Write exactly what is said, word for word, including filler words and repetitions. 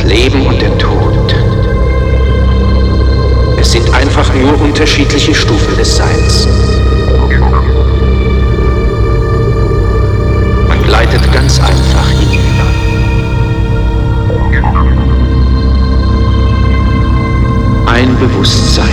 Das Leben und der Tod. Es sind einfach nur unterschiedliche Stufen des Seins. Man gleitet ganz einfach hinüber. Ein Bewusstsein.